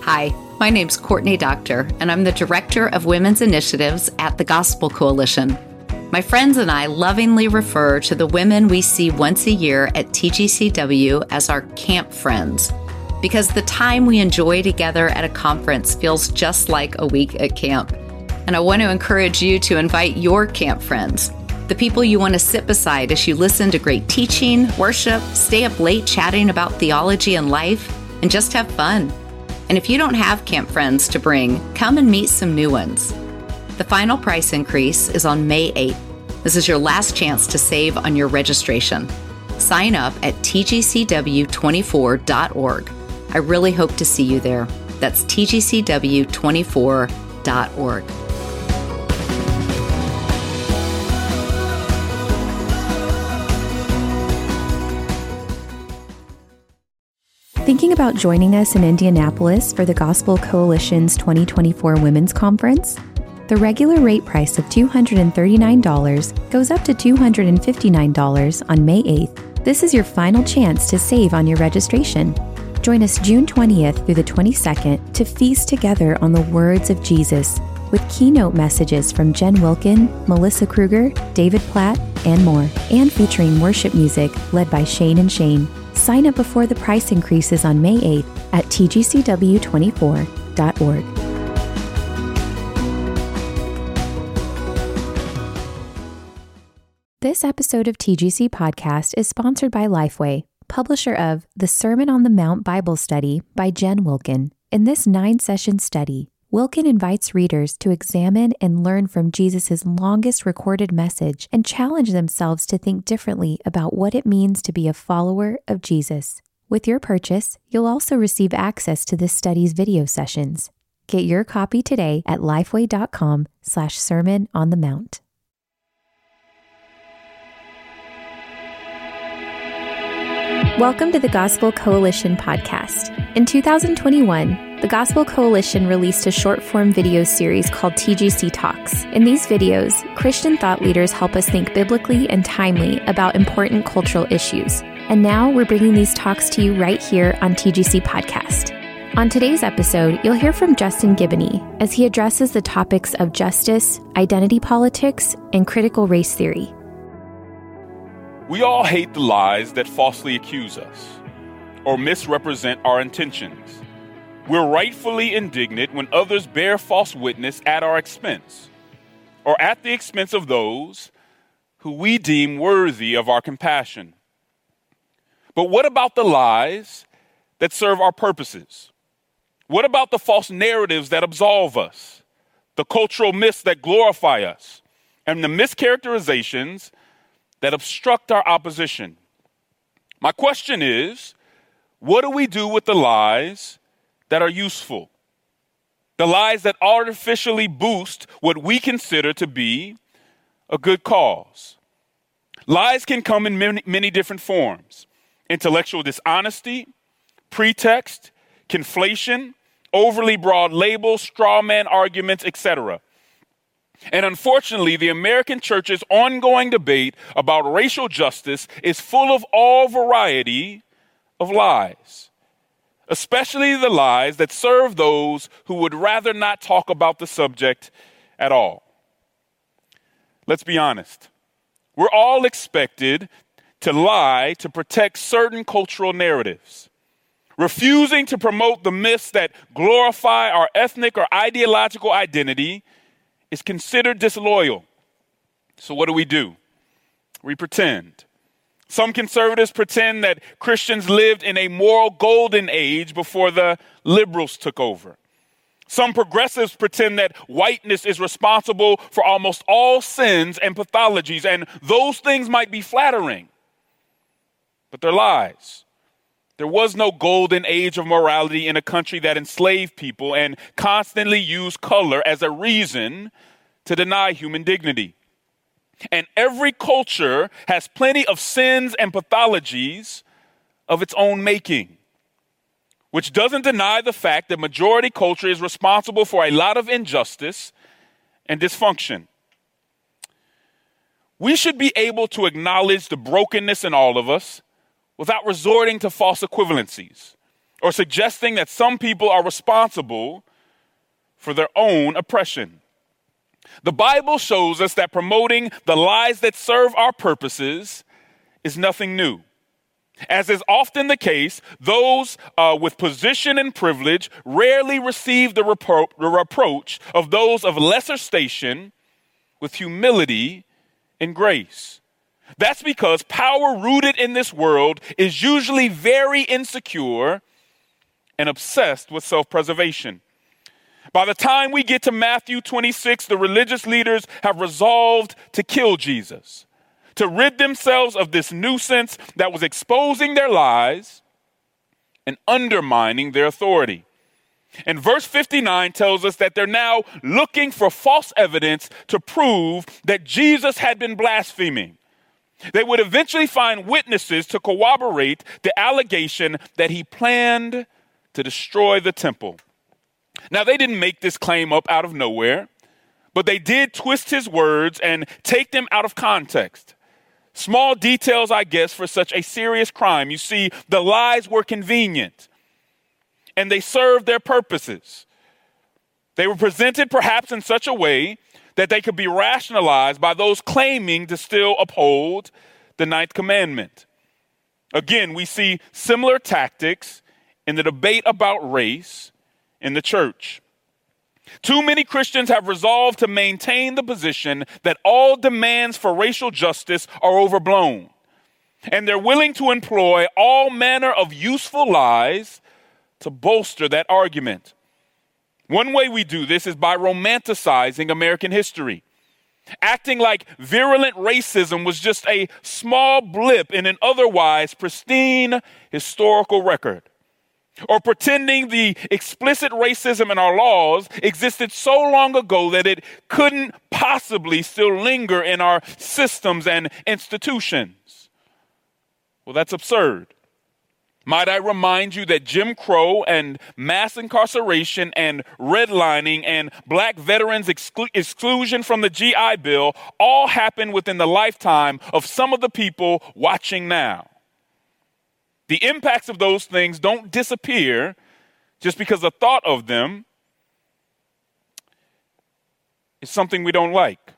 Hi, my name's Courtney Doctor, and I'm the Director of Women's Initiatives at the Gospel Coalition. My friends and I lovingly refer to the women we see once a year at TGCW as our camp friends, because the time we enjoy together at a conference feels just like a week at camp. And I want to encourage you to invite your camp friends, the people you want to sit beside as you listen to great teaching, worship, stay up late chatting about theology and life, and just have fun. And if you don't have camp friends to bring, come and meet some new ones. The final price increase is on May 8th. This is your last chance to save on your registration. Sign up at tgcw24.org. I really hope to see you there. That's tgcw24.org. Thinking about joining us in Indianapolis for the Gospel Coalition's 2024 Women's Conference? The regular rate price of $239 goes up to $259 on May 8th. This is your final chance to save on your registration. Join us June 20th through the 22nd to feast together on the words of Jesus with keynote messages from Jen Wilkin, Melissa Kruger, David Platt, and more, and featuring worship music led by Shane and Shane. Sign up before the price increases on May 8th at tgcw24.org. This episode of TGC Podcast is sponsored by Lifeway, publisher of The Sermon on the Mount Bible Study by Jen Wilkin. In this 9-session study, Wilkin invites readers to examine and learn from Jesus' longest recorded message and challenge themselves to think differently about what it means to be a follower of Jesus. With your purchase, you'll also receive access to this study's video sessions. Get your copy today at lifeway.com/Sermon on the Mount. Welcome to the Gospel Coalition podcast. In 2021, the Gospel Coalition released a short-form video series called TGC Talks. In these videos, Christian thought leaders help us think biblically and timely about important cultural issues. And now we're bringing these talks to you right here on TGC Podcast. On today's episode, you'll hear from Justin Giboney as he addresses the topics of justice, identity politics, and critical race theory. We all hate the lies that falsely accuse us or misrepresent our intentions. We're rightfully indignant when others bear false witness at our expense or at the expense of those who we deem worthy of our compassion. But what about the lies that serve our purposes? What about the false narratives that absolve us, the cultural myths that glorify us, and the mischaracterizations that obstruct our opposition? My question is, what do we do with the lies that are useful? The lies that artificially boost what we consider to be a good cause. Lies can come in many different forms: intellectual dishonesty, pretext, conflation, overly broad labels, straw man arguments, etc. And unfortunately, the American church's ongoing debate about racial justice is full of all variety of lies, especially the lies that serve those who would rather not talk about the subject at all. Let's be honest. We're all expected to lie to protect certain cultural narratives. Refusing to promote the myths that glorify our ethnic or ideological identity is considered disloyal. So what do? We pretend. Some conservatives pretend that Christians lived in a moral golden age before the liberals took over. Some progressives pretend that whiteness is responsible for almost all sins and pathologies, and those things might be flattering, but they're lies. There was no golden age of morality in a country that enslaved people and constantly used color as a reason to deny human dignity. And every culture has plenty of sins and pathologies of its own making, which doesn't deny the fact that majority culture is responsible for a lot of injustice and dysfunction. We should be able to acknowledge the brokenness in all of us without resorting to false equivalencies. or suggesting that some people are responsible for their own oppression. The Bible shows us that promoting the lies that serve our purposes is nothing new. As is often the case, those with position and privilege rarely receive the reproach of those of lesser station with humility and grace. That's because power rooted in this world is usually very insecure and obsessed with self-preservation. By the time we get to Matthew 26, the religious leaders have resolved to kill Jesus, to rid themselves of this nuisance that was exposing their lies and undermining their authority. And verse 59 tells us that they're now looking for false evidence to prove that Jesus had been blaspheming. They would eventually find witnesses to corroborate the allegation that he planned to destroy the temple. Now, they didn't make this claim up out of nowhere, but they did twist his words and take them out of context. Small details, I guess, for such a serious crime. You see, the lies were convenient, and they served their purposes. They were presented perhaps in such a way that they could be rationalized by those claiming to still uphold the ninth commandment. Again, we see similar tactics in the debate about race in the church. Too many Christians have resolved to maintain the position that all demands for racial justice are overblown, and they're willing to employ all manner of useful lies to bolster that argument. One way we do this is by romanticizing American history, acting like virulent racism was just a small blip in an otherwise pristine historical record, or pretending the explicit racism in our laws existed so long ago that it couldn't possibly still linger in our systems and institutions. Well, that's absurd. Might I remind you that Jim Crow and mass incarceration and redlining and black veterans' exclusion from the GI Bill all happened within the lifetime of some of the people watching now. The impacts of those things don't disappear just because the thought of them is something we don't like.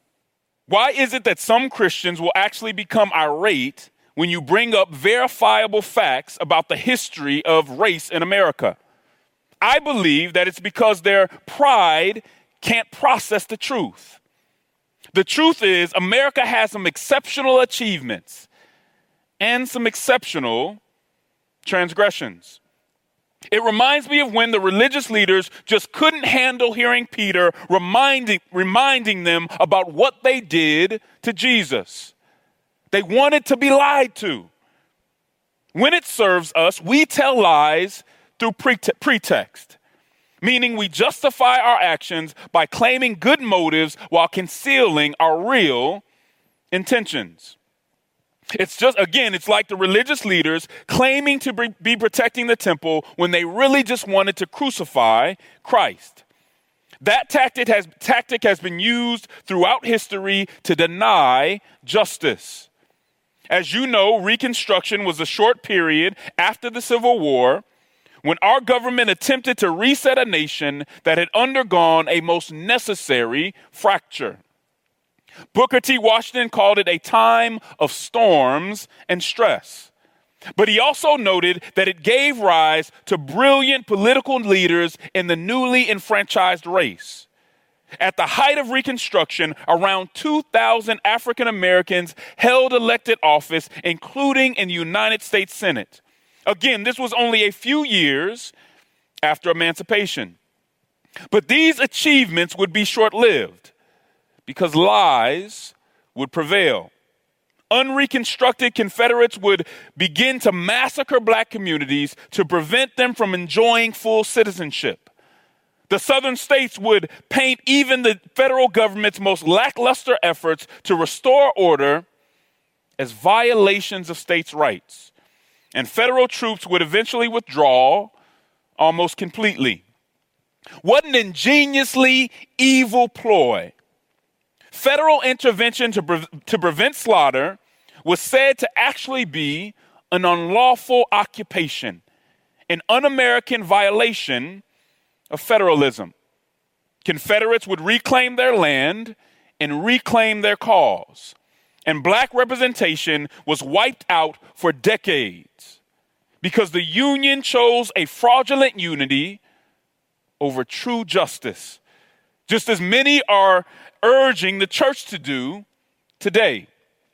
Why is it that some Christians will actually become irate when you bring up verifiable facts about the history of race in America? I believe that it's because their pride can't process the truth. The truth is, America has some exceptional achievements and some exceptional transgressions. It reminds me of when the religious leaders just couldn't handle hearing Peter reminding them about what they did to Jesus. They wanted to be lied to. When it serves us, we tell lies through pretext, meaning we justify our actions by claiming good motives while concealing our real intentions. It's like the religious leaders claiming to be protecting the temple when they really just wanted to crucify Christ. That tactic has been used throughout history to deny justice. As you know, Reconstruction was a short period after the Civil War when our government attempted to reset a nation that had undergone a most necessary fracture. Booker T. Washington called it a time of storms and stress. But he also noted that it gave rise to brilliant political leaders in the newly enfranchised race. At the height of Reconstruction, around 2,000 African Americans held elected office, including in the United States Senate. Again, this was only a few years after emancipation. But these achievements would be short-lived, because lies would prevail. Unreconstructed Confederates would begin to massacre black communities to prevent them from enjoying full citizenship. The southern states would paint even the federal government's most lackluster efforts to restore order as violations of states' rights. And federal troops would eventually withdraw almost completely. What an ingeniously evil ploy. Federal intervention to prevent slaughter was said to actually be an unlawful occupation, an un-American violation of federalism. Confederates would reclaim their land and reclaim their cause. And black representation was wiped out for decades because the Union chose a fraudulent unity over true justice, just as many are urging the church to do today.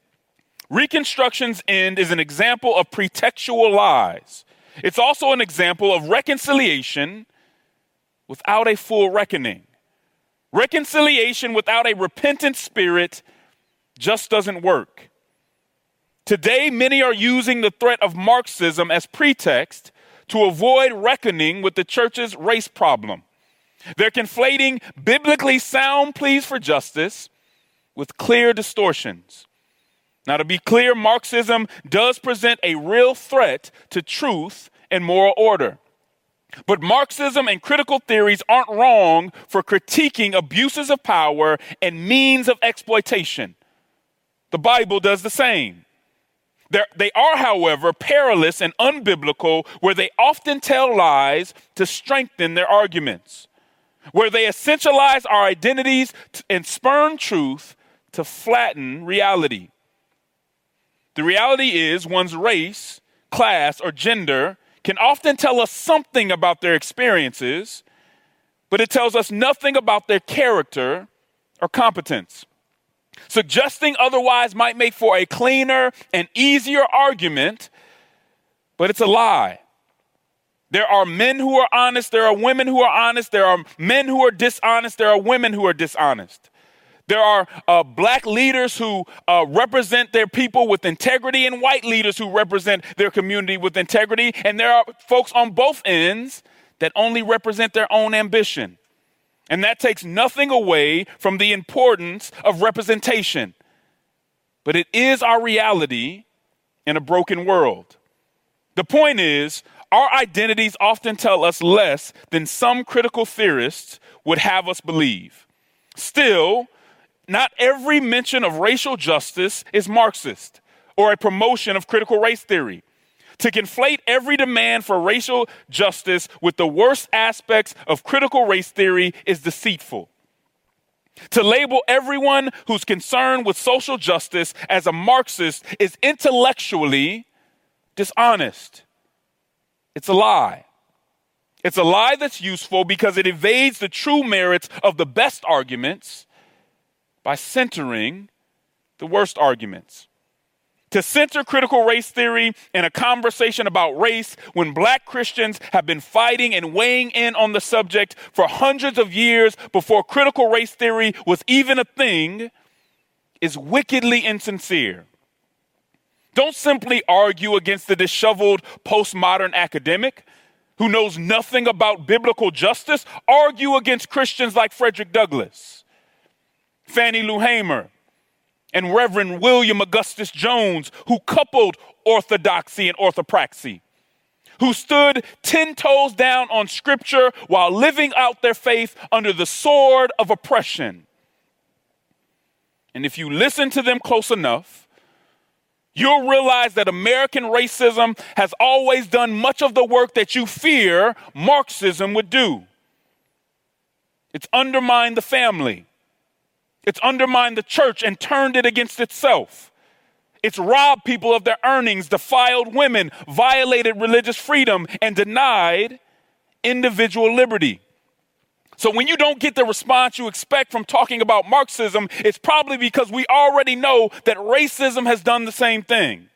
Reconstruction's end is an example of pretextual lies. It's also an example of reconciliation without a full reckoning. Reconciliation without a repentant spirit just doesn't work. Today, many are using the threat of Marxism as pretext to avoid reckoning with the church's race problem. They're conflating biblically sound pleas for justice with clear distortions. Now, to be clear, Marxism does present a real threat to truth and moral order. But Marxism and critical theories aren't wrong for critiquing abuses of power and means of exploitation. The Bible does the same. They are, however, perilous and unbiblical, where they often tell lies to strengthen their arguments, where they essentialize our identities and spurn truth to flatten reality. The reality is one's race, class, or gender can often tell us something about their experiences, but it tells us nothing about their character or competence. Suggesting otherwise might make for a cleaner and easier argument, but it's a lie. There are men who are honest, there are women who are honest, there are men who are dishonest, there are women who are dishonest. There are black leaders who represent their people with integrity and white leaders who represent their community with integrity. And there are folks on both ends that only represent their own ambition. And that takes nothing away from the importance of representation. But it is our reality in a broken world. The point is, our identities often tell us less than some critical theorists would have us believe. Still, not every mention of racial justice is Marxist or a promotion of critical race theory. To conflate every demand for racial justice with the worst aspects of critical race theory is deceitful. To label everyone who's concerned with social justice as a Marxist is intellectually dishonest. It's a lie. It's a lie that's useful because it evades the true merits of the best arguments by centering the worst arguments. To center critical race theory in a conversation about race when black Christians have been fighting and weighing in on the subject for hundreds of years before critical race theory was even a thing is wickedly insincere. Don't simply argue against the disheveled postmodern academic who knows nothing about biblical justice. Argue against Christians like Frederick Douglass, Fannie Lou Hamer, and Reverend William Augustus Jones, who coupled orthodoxy and orthopraxy, who stood 10 toes down on scripture while living out their faith under the sword of oppression. And if you listen to them close enough, you'll realize that American racism has always done much of the work that you fear Marxism would do. It's undermined the family. It's undermined the church and turned it against itself. It's robbed people of their earnings, defiled women, violated religious freedom, and denied individual liberty. So when you don't get the response you expect from talking about Marxism, it's probably because we already know that racism has done the same thing.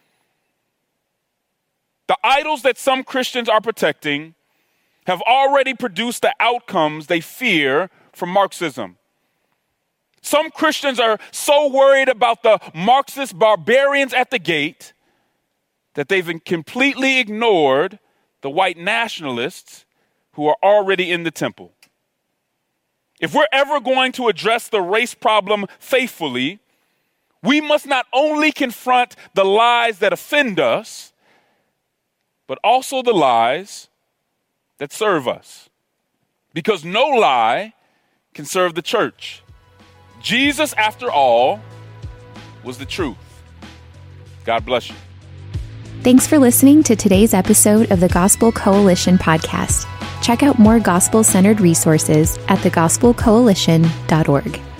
The idols that some Christians are protecting have already produced the outcomes they fear from Marxism. Some Christians are so worried about the Marxist barbarians at the gate that they've completely ignored the white nationalists who are already in the temple. If we're ever going to address the race problem faithfully, we must not only confront the lies that offend us, but also the lies that serve us. Because no lie can serve the church. Jesus, after all, was the truth. God bless you. Thanks for listening to today's episode of the Gospel Coalition podcast. Check out more gospel-centered resources at thegospelcoalition.org.